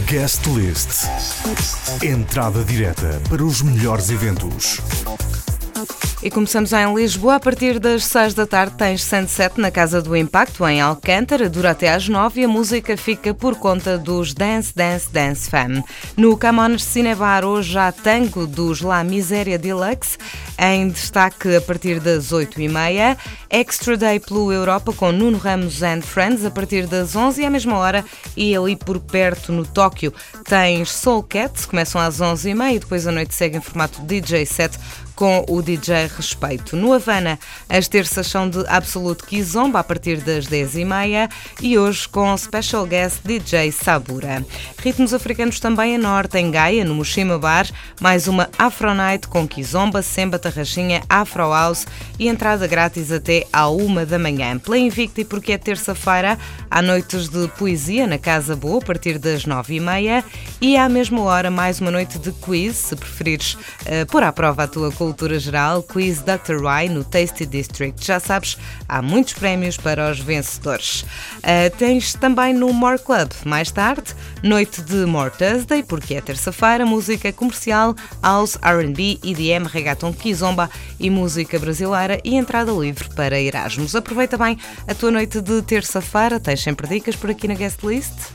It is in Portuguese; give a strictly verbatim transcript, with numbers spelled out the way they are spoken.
Guest List. Entrada direta para os melhores eventos. E começamos em Lisboa. A partir das seis da tarde tens Sunset na Casa do Impacto, em Alcântara. Dura até às nove e a música fica por conta dos Dance Dance Dance Fam. No Camões Cinebar hoje há Tango dos La Miséria Deluxe. Em destaque a partir das oito e meia. Extra Day pelo Europa com Nuno Ramos and Friends a partir das onze e à mesma hora. E ali por perto no Tóquio tens Soul Cats, começam às onze e meia e depois a noite segue em formato D J set com o D J Respeito. No Havana, as terças são de Absolute Kizomba a partir das dez e meia e hoje com Special Guest D J Sabura. Ritmos africanos também a norte, em Gaia, no Mushima Bar, mais uma Afro Night com Kizomba, Semba, Tarraxinha, Afro House e entrada grátis até à uma da manhã. Pela Invicta, e porque é terça-feira, há noites de poesia na Casa Boa a partir das nove e meia e à mesma hora mais uma noite de quiz, se preferires uh, pôr à prova a tua cultura Cultura Geral, Quiz doutor Y no Tasty District. Já sabes, há muitos prémios para os vencedores. Uh, tens também no More Club, mais tarde, noite de More Thursday, porque é terça-feira, música comercial, house, R and B, E D M, reggaeton, kizomba e música brasileira e entrada livre para Erasmus. Aproveita bem a tua noite de terça-feira, tens sempre dicas por aqui na Guest List.